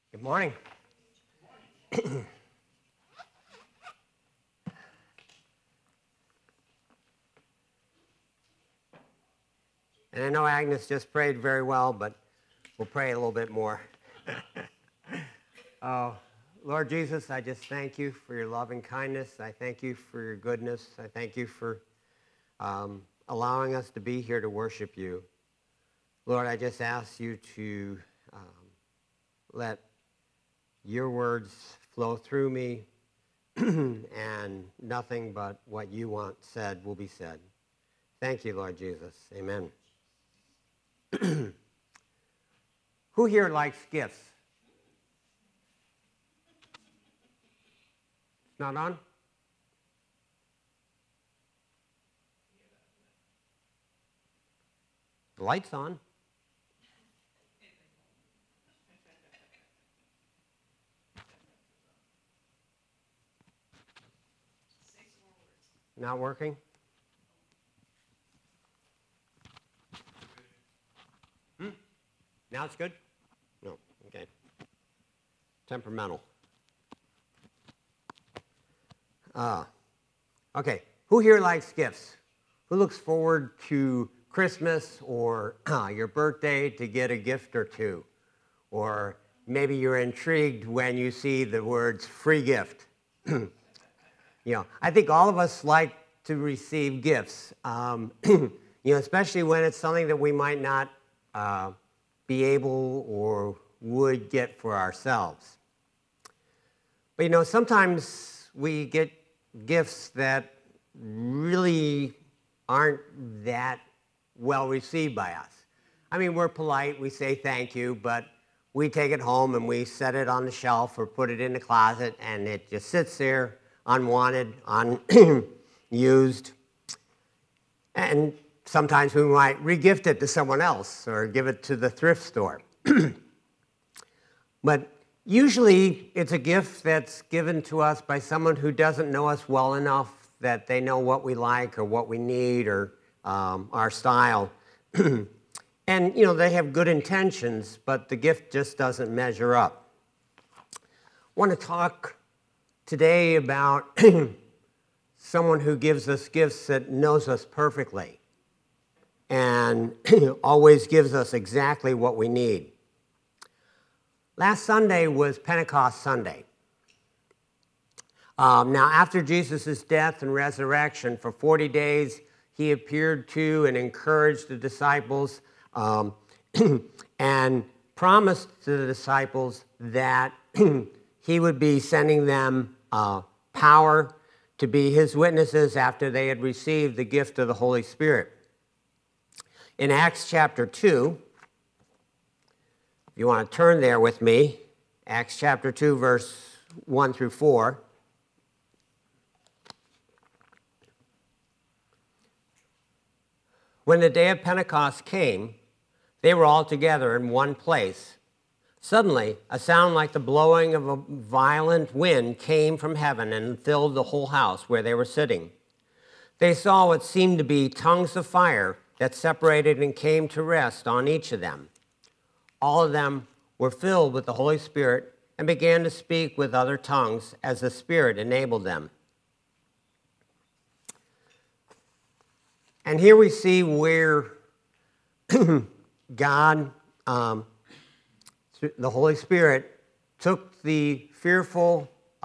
Good morning. And I know Agnes just prayed very well, but we'll pray a little bit more. Lord Jesus, I just thank you for your love and kindness. I thank you for your goodness. I thank you for allowing us to be here to worship you. Lord, I just ask you to let your words flow through me, and nothing but what you want said will be said. Thank you, Lord Jesus. Amen. Who here likes gifts? Not on? The light's on. Not working? Now it's good? No, okay. Temperamental. Okay, who here likes gifts? Who looks forward to Christmas or your birthday to get a gift or two? Or maybe you're intrigued when you see the words free gift. I think all of us like to receive gifts, especially when it's something that we might not be able or would get for ourselves. But sometimes we get gifts that really aren't that well received by us. I mean, we're polite, we say thank you, but we take it home and we set it on the shelf or put it in the closet, and it just sits there unwanted, unused. And sometimes we might re-gift it to someone else or give it to the thrift store. But usually it's a gift that's given to us by someone who doesn't know us well enough that they know what we like or what we need or our style. And, they have good intentions, but the gift just doesn't measure up. I want to talk today about someone who gives us gifts that knows us perfectly and always gives us exactly what we need. Last Sunday was Pentecost Sunday. Now, after Jesus' death and resurrection, for 40 days, he appeared to and encouraged the disciples and promised to the disciples that he would be sending them power to be his witnesses after they had received the gift of the Holy Spirit. In Acts chapter 2, if you want to turn there with me, Acts chapter 2, verse 1 through 4. When the day of Pentecost came, they were all together in one place. Suddenly, a sound like the blowing of a violent wind came from heaven and filled the whole house where they were sitting. They saw what seemed to be tongues of fire that separated and came to rest on each of them. All of them were filled with the Holy Spirit and began to speak with other tongues as the Spirit enabled them. And here we see where God, the Holy Spirit, took the fearful,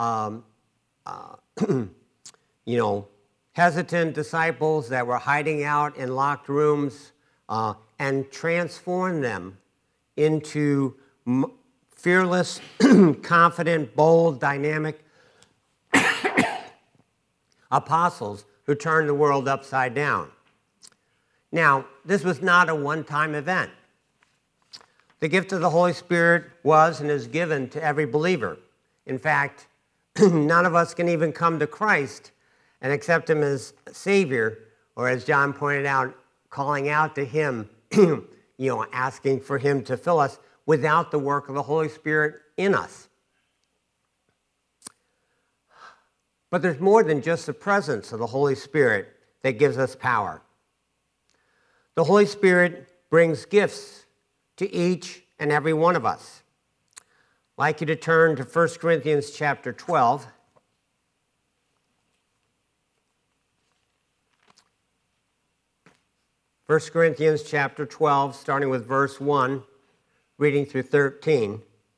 hesitant disciples that were hiding out in locked rooms and transformed them into fearless, confident, bold, dynamic apostles who turned the world upside down. Now, this was not a one-time event. The gift of the Holy Spirit was and is given to every believer. In fact, none of us can even come to Christ and accept him as Savior, or as John pointed out, calling out to him, asking for him to fill us without the work of the Holy Spirit in us. But there's more than just the presence of the Holy Spirit that gives us power. The Holy Spirit brings gifts to each and every one of us. I'd like you to turn to 1 Corinthians chapter 12. 1 Corinthians chapter 12, starting with verse 1, reading through 13.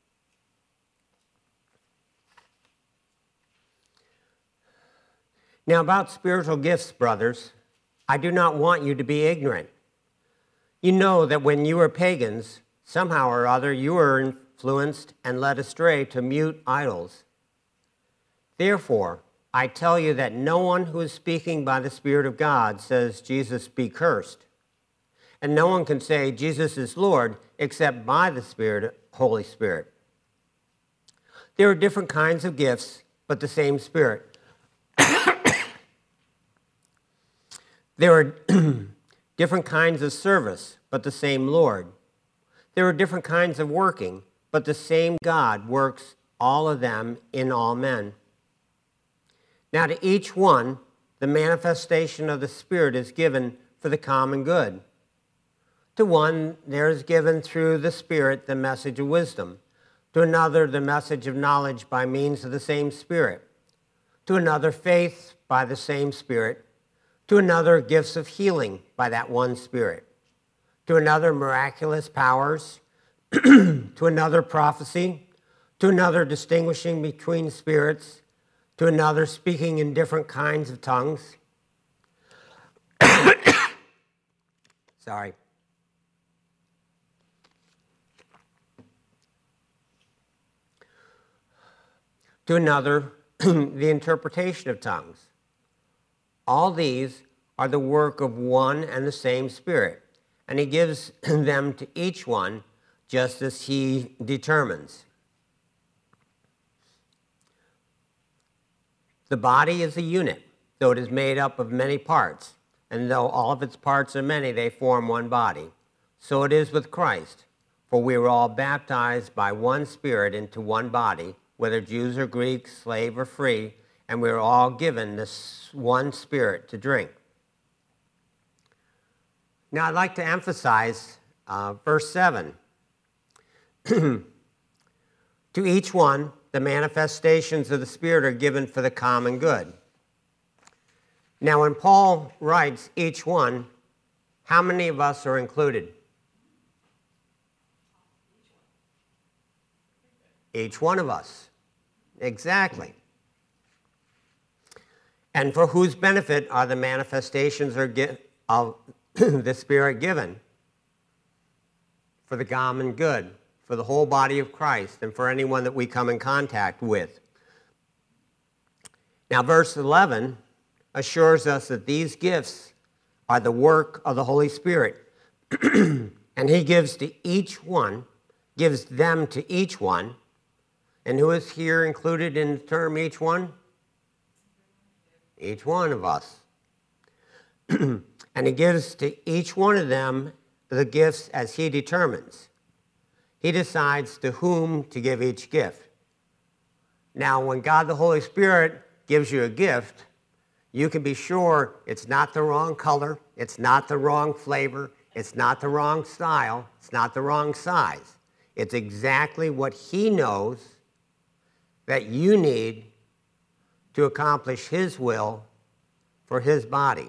Now about spiritual gifts, brothers, I do not want you to be ignorant. You know that when you were pagans, somehow or other you were influenced and led astray to mute idols. Therefore, I tell you that no one who is speaking by the Spirit of God says, Jesus be cursed. And no one can say Jesus is Lord except by the Spirit, Holy Spirit. There are different kinds of gifts, but the same Spirit. There are different kinds of service, but the same Lord. There are different kinds of working, but the same God works all of them in all men. Now to each one, the manifestation of the Spirit is given for the common good. To one, there is given through the Spirit the message of wisdom. To another, the message of knowledge by means of the same Spirit. To another, faith by the same Spirit. To another, gifts of healing by that one Spirit. To another, miraculous powers. To another, prophecy. To another, distinguishing between spirits. To another, speaking in different kinds of tongues. Sorry. To another, the interpretation of tongues. All these are the work of one and the same Spirit, and he gives them to each one just as he determines. The body is a unit, though it is made up of many parts, and though all of its parts are many, they form one body. So it is with Christ, for we were all baptized by one Spirit into one body, whether Jews or Greeks, slave or free, and we were all given this one Spirit to drink. Now I'd like to emphasize verse 7. To each one, the manifestations of the Spirit are given for the common good. Now when Paul writes each one, how many of us are included? Each one of us. Exactly. And for whose benefit are the manifestations of the Spirit given? For the common good, for the whole body of Christ, and for anyone that we come in contact with. Now, verse 11 assures us that these gifts are the work of the Holy Spirit. And he gives them to each one. And who is here included in the term each one? Each one of us. And he gives to each one of them the gifts as he determines. He decides to whom to give each gift. Now, when God the Holy Spirit gives you a gift, you can be sure it's not the wrong color, it's not the wrong flavor, it's not the wrong style, it's not the wrong size. It's exactly what he knows that you need to accomplish his will for his body.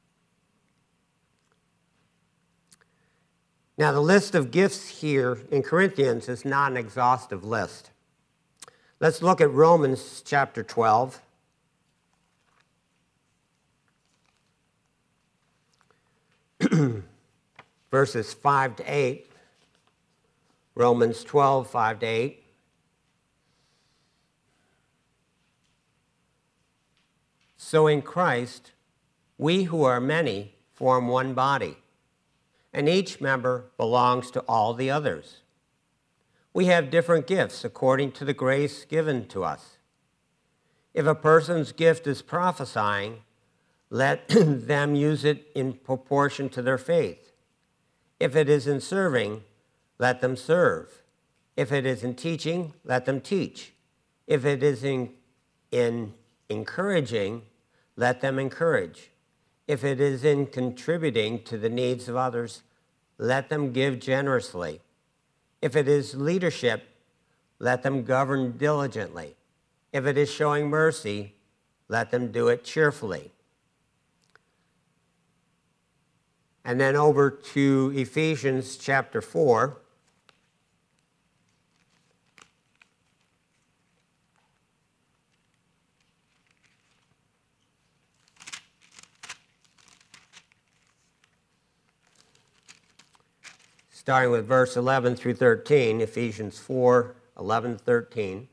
Now, the list of gifts here in Corinthians is not an exhaustive list. Let's look at Romans chapter 12. Verses 5 to 8. Romans 12, 5 to 8. So in Christ, we who are many form one body, and each member belongs to all the others. We have different gifts according to the grace given to us. If a person's gift is prophesying, let them use it in proportion to their faith. If it is in serving, let them serve. If it is in teaching, let them teach. If it is in encouraging, let them encourage. If it is in contributing to the needs of others, let them give generously. If it is leadership, let them govern diligently. If it is showing mercy, let them do it cheerfully. And then over to Ephesians chapter 4. Starting with verse 11 through 13, Ephesians 4, 11, 13.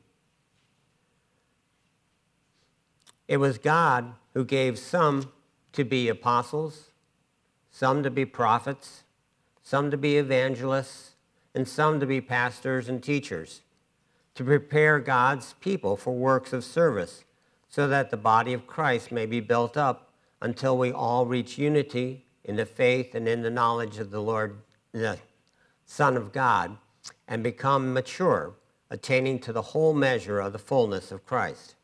It was God who gave some to be apostles, some to be prophets, some to be evangelists, and some to be pastors and teachers, to prepare God's people for works of service, so that the body of Christ may be built up until we all reach unity in the faith and in the knowledge of the Lord, the Son of God, and become mature, attaining to the whole measure of the fullness of Christ.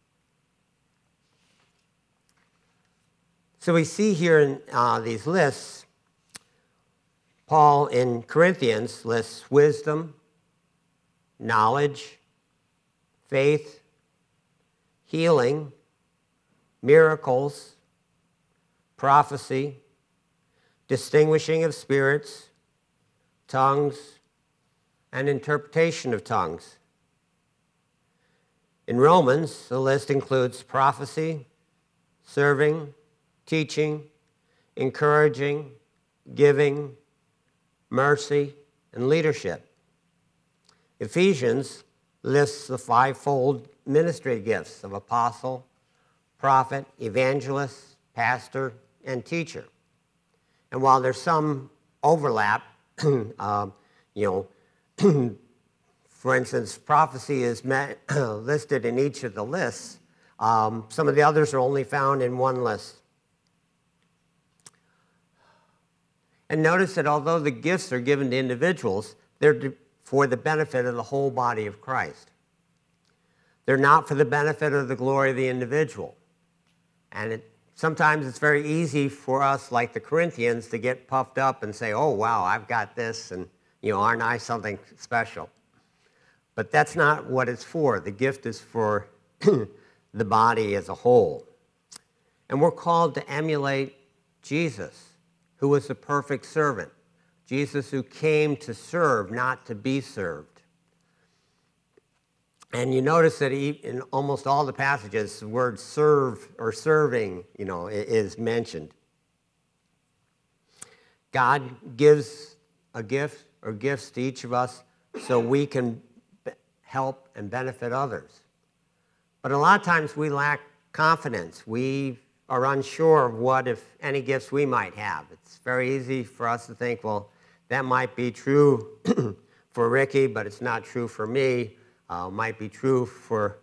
So we see here in these lists, Paul in Corinthians lists wisdom, knowledge, faith, healing, miracles, prophecy, distinguishing of spirits, tongues, and interpretation of tongues. In Romans, the list includes prophecy, serving, teaching, encouraging, giving, mercy, and leadership. Ephesians lists the fivefold ministry gifts of apostle, prophet, evangelist, pastor, and teacher. And while there's some overlap, for instance, prophecy is listed in each of the lists. Some of the others are only found in one list. And notice that although the gifts are given to individuals, they're for the benefit of the whole body of Christ. They're not for the benefit of the glory of the individual. And sometimes it's very easy for us, like the Corinthians, to get puffed up and say, oh, wow, I've got this, and, aren't I something special? But that's not what it's for. The gift is for the body as a whole. And we're called to emulate Jesus, who was the perfect servant. Jesus who came to serve, not to be served. And you notice that in almost all the passages, the word serve or serving, is mentioned. God gives a gift or gifts to each of us so we can help and benefit others. But a lot of times we lack confidence. We are unsure of what, if any, gifts we might have. It's very easy for us to think, well, that might be true for Ricky, but it's not true for me. Might be true for,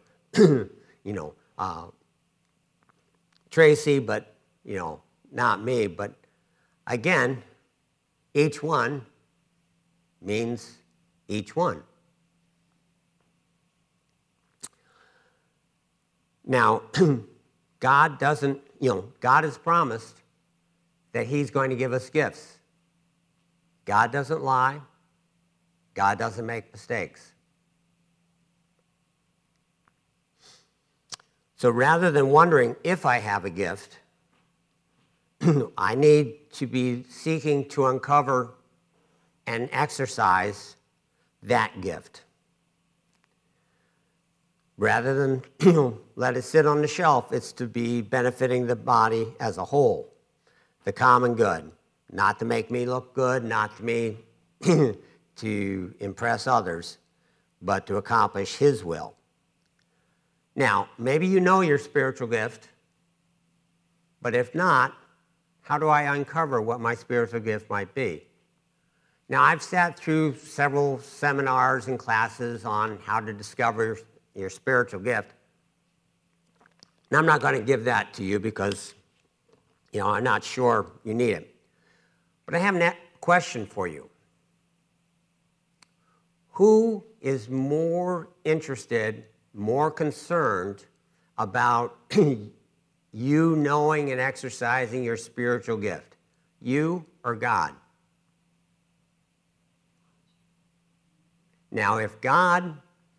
Tracy, but, not me. But again, each one means each one. Now, God doesn't, God has promised that he's going to give us gifts. God doesn't lie. God doesn't make mistakes. So rather than wondering if I have a gift, I need to be seeking to uncover and exercise that gift. Rather than let it sit on the shelf, it's to be benefiting the body as a whole, the common good, not to make me look good, not to me to impress others, but to accomplish his will. Now, maybe you know your spiritual gift, but if not, how do I uncover what my spiritual gift might be? Now, I've sat through several seminars and classes on how to discover your spiritual gift. And I'm not going to give that to you because, I'm not sure you need it. But I have a question for you. Who is more interested, more concerned about you knowing and exercising your spiritual gift? You or God? Now, if God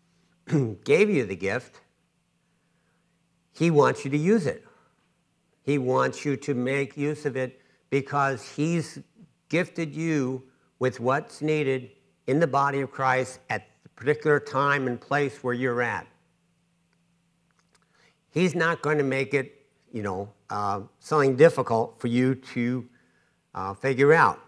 gave you the gift, he wants you to use it. He wants you to make use of it because he's gifted you with what's needed in the body of Christ at the particular time and place where you're at. He's not going to make it, something difficult for you to figure out.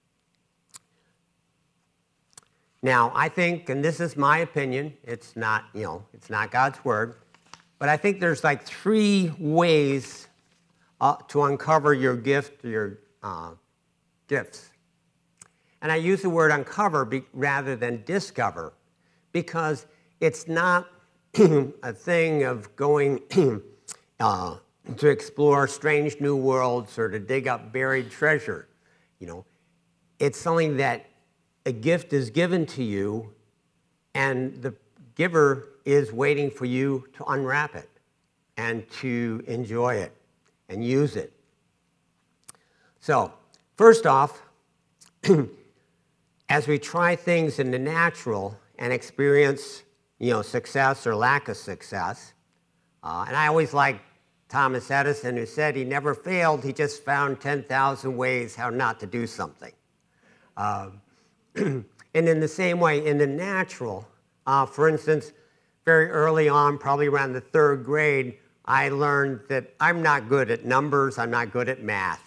Now, I think, and this is my opinion, it's not God's word, but I think there's like 3 ways to uncover your gift, your gifts. And I use the word uncover rather than discover because it's not a thing of going to explore strange new worlds or to dig up buried treasure. It's something that a gift is given to you and the giver is waiting for you to unwrap it and to enjoy it and use it. So, first off, as we try things in the natural and experience, success or lack of success, and I always like Thomas Edison, who said he never failed, he just found 10,000 ways how not to do something. And in the same way, in the natural, for instance, very early on, probably around the 3rd grade, I learned that I'm not good at numbers, I'm not good at math.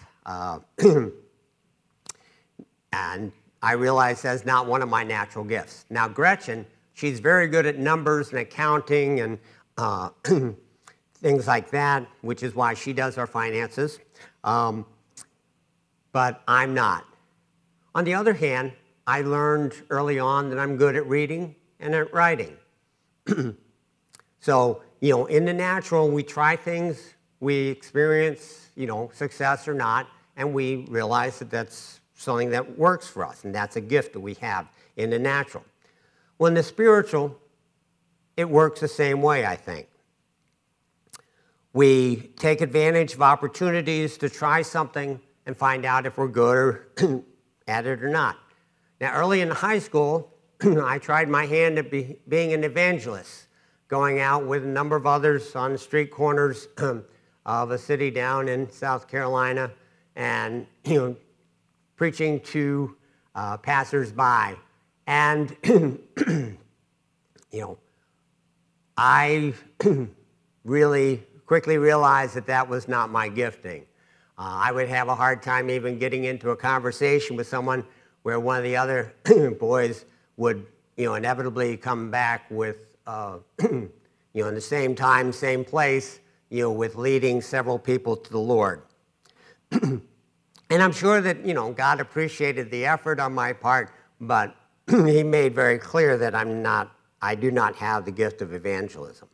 And I realized that's not one of my natural gifts. Now, Gretchen, she's very good at numbers and accounting and things like that, which is why she does our finances. But I'm not. On the other hand, I learned early on that I'm good at reading and at writing. So, in the natural, we try things, we experience, success or not, and we realize that that's something that works for us, and that's a gift that we have in the natural. Well, in the spiritual, it works the same way, I think. We take advantage of opportunities to try something and find out if we're good at it or not. Now, early in high school, I tried my hand at being an evangelist, going out with a number of others on the street corners of a city down in South Carolina and, preaching to passersby. And, I really quickly realized that was not my gifting. I would have a hard time even getting into a conversation with someone where one of the other boys would, inevitably come back with, in the same time, same place, with leading several people to the Lord. And I'm sure that, God appreciated the effort on my part, but he made very clear that I do not have the gift of evangelism.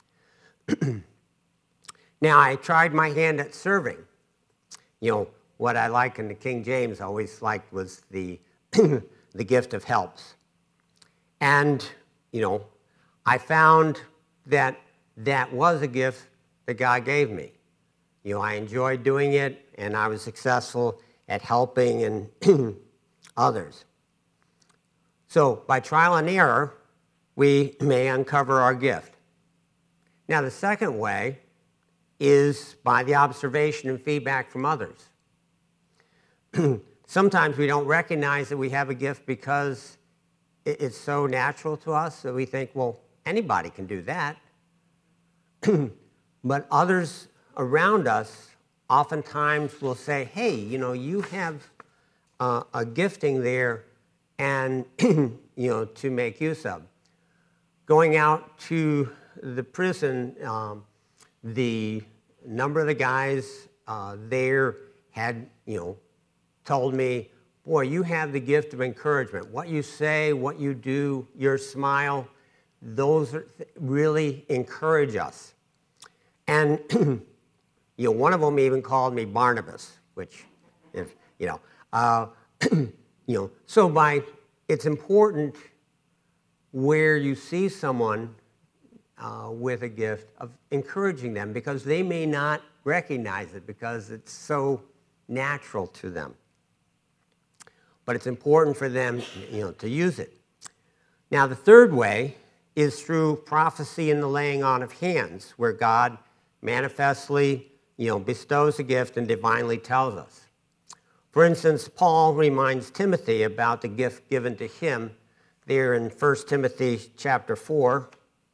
Now, I tried my hand at serving. What I like in the King James always liked was the the gift of helps. And, I found that was a gift that God gave me. I enjoyed doing it, and I was successful at helping and others. So by trial and error, we may uncover our gift. Now, the second way is by the observation and feedback from others. Sometimes we don't recognize that we have a gift because it's so natural to us that we think, well, anybody can do that. But others around us oftentimes will say, hey, you have a gifting there and, to make use of. Going out to the prison, the number of the guys there had, told me, boy, you have the gift of encouragement. What you say, what you do, your smile, those really encourage us. And, one of them even called me Barnabas, which, so it's important where you see someone with a gift of encouraging them because they may not recognize it because it's so natural to them. But it's important for them, to use it. Now, the third way is through prophecy and the laying on of hands, where God manifestly, bestows a gift and divinely tells us. For instance, Paul reminds Timothy about the gift given to him there in 1 Timothy chapter 4.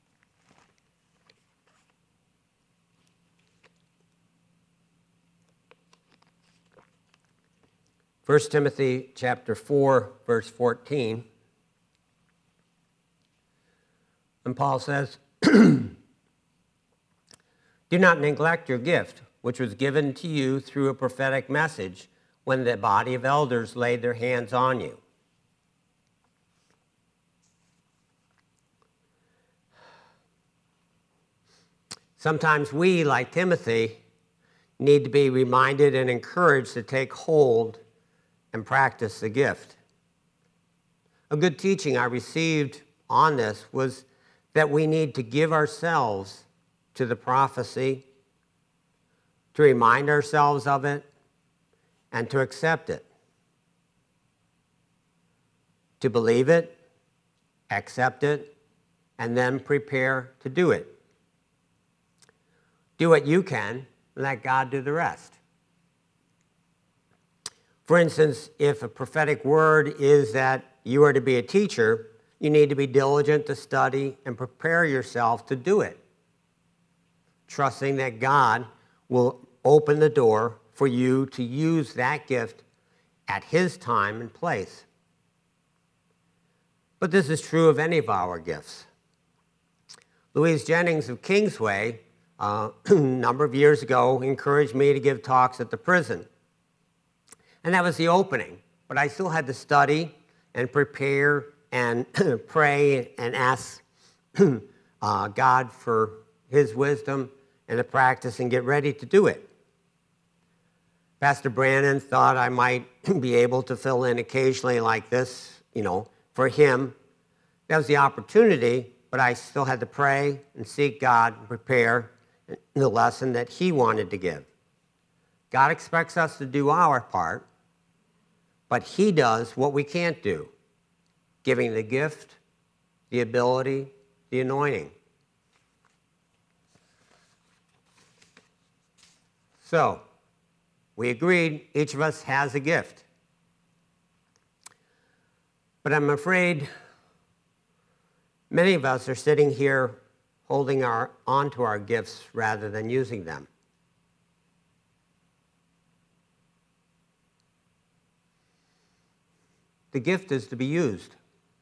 1 Timothy chapter 4, verse 14. And Paul says, "Do not neglect your gift, which was given to you through a prophetic message when the body of elders laid their hands on you." Sometimes we, like Timothy, need to be reminded and encouraged to take hold and practice the gift. A good teaching I received on this was that we need to give ourselves to the prophecy, to remind ourselves of it, and to accept it. To believe it, accept it, and then prepare to do it. Do what you can, and let God do the rest. For instance, if a prophetic word is that you are to be a teacher, you need to be diligent to study and prepare yourself to do it, trusting that God will open the door for you to use that gift at His time and place. But this is true of any of our gifts. Louise Jennings of Kingsway, a number of years ago, encouraged me to give talks at the prison. And that was the opening. But I still had to study and prepare and pray and ask God for His wisdom and to practice and get ready to do it. Pastor Brandon thought I might be able to fill in occasionally like this, for him. That was the opportunity, but I still had to pray and seek God and prepare the lesson that He wanted to give. God expects us to do our part, but He does what we can't do, giving the gift, the ability, the anointing. So, we agreed each of us has a gift. But I'm afraid many of us are sitting here holding onto our gifts rather than using them. The gift is to be used.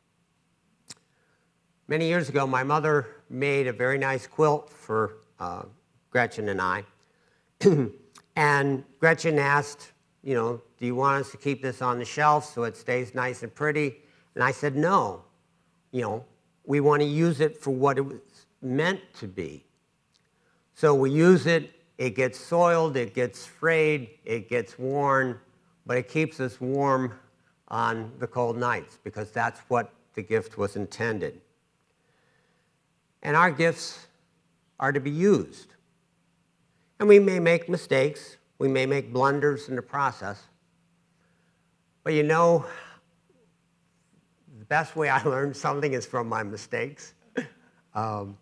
Many years ago, my mother made a very nice quilt for Gretchen and I. And Gretchen asked, do you want us to keep this on the shelf so it stays nice and pretty? And I said, no. We want to use it for what it was meant to be. So we use it, it gets soiled, it gets frayed, it gets worn, but it keeps us warm on the cold nights because that's what the gift was intended. And our gifts are to be used. And we may make mistakes, we may make blunders in the process, but the best way I learn something is from my mistakes. The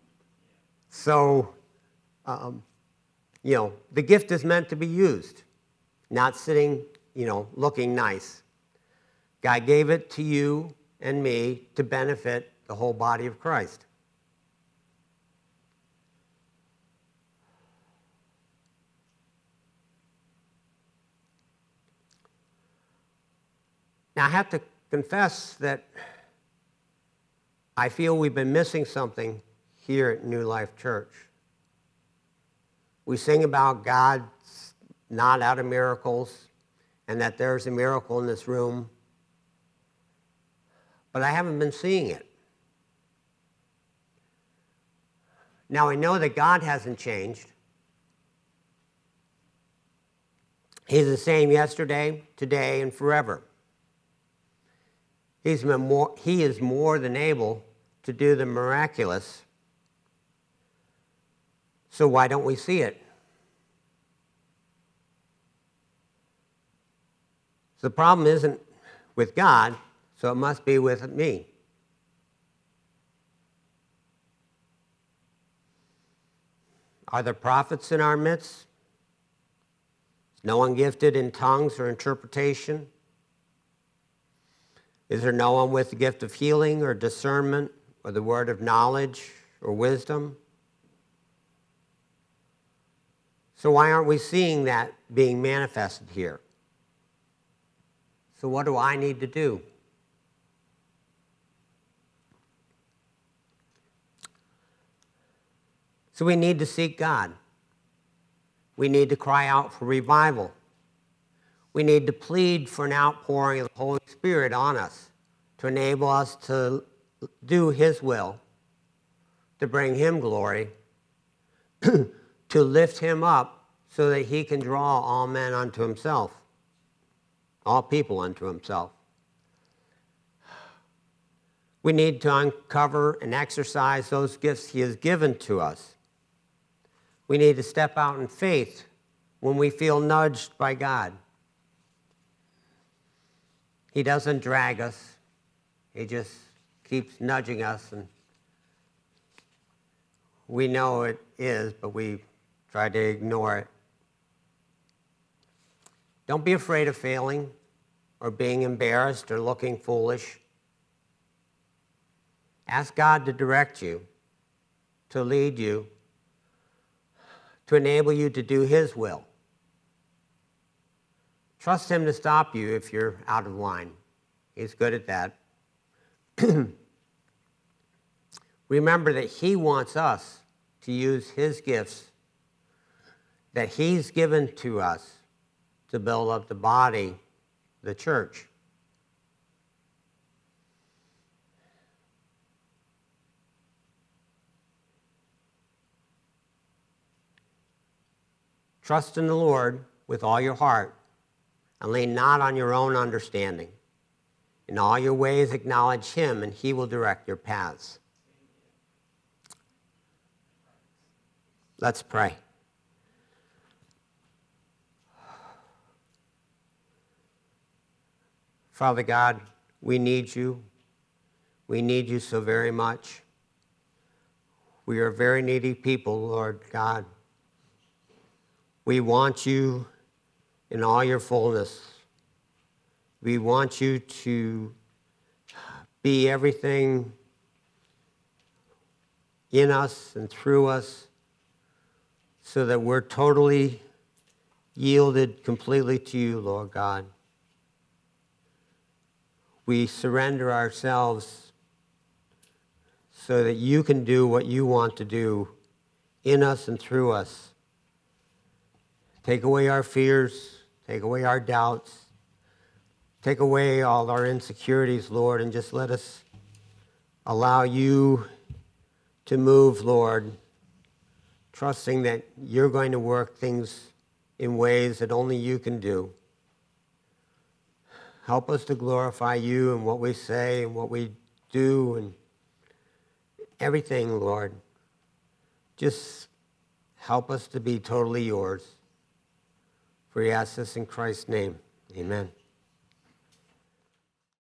gift is meant to be used, not sitting, looking nice. God gave it to you and me to benefit the whole body of Christ. Now, I have to confess that I feel we've been missing something here at New Life Church. We sing about God's not out of miracles and that there's a miracle in this room, but I haven't been seeing it. Now, I know that God hasn't changed. He's the same yesterday, today, and forever. He is more than able to do the miraculous. So why don't we see it? So the problem isn't with God, so it must be with me. Are there prophets in our midst? Is no one gifted in tongues or interpretation? Is there no one with the gift of healing or discernment or the word of knowledge or wisdom? So why aren't we seeing that being manifested here? So what do I need to do? So we need to seek God. We need to cry out for revival. We need to plead for an outpouring of the Holy Spirit on us to enable us to do His will, to bring Him glory, to lift Him up so that He can draw all men unto Himself, all people unto Himself. We need to uncover and exercise those gifts He has given to us. We need to step out in faith when we feel nudged by God. He doesn't drag us. He just keeps nudging us, and we know it is, but we try to ignore it. Don't be afraid of failing or being embarrassed or looking foolish. Ask God to direct you, to lead you, to enable you to do His will. Trust Him to stop you if you're out of line. He's good at that. Remember that He wants us to use His gifts that He's given to us to build up the body, the church. Trust in the Lord with all your heart and lean not on your own understanding. In all your ways acknowledge Him, and He will direct your paths. Let's pray. Father God, we need You. We need You so very much. We are very needy people, Lord God. We want You in all Your fullness. We want You to be everything in us and through us so that we're totally yielded completely to You, Lord God. We surrender ourselves so that You can do what You want to do in us and through us. Take away our fears, take away our doubts, take away all our insecurities, Lord, and just let us allow You to move, Lord, trusting that You're going to work things in ways that only You can do. Help us to glorify You in what we say and what we do and everything, Lord. Just help us to be totally Yours. For we ask this in Christ's name. Amen.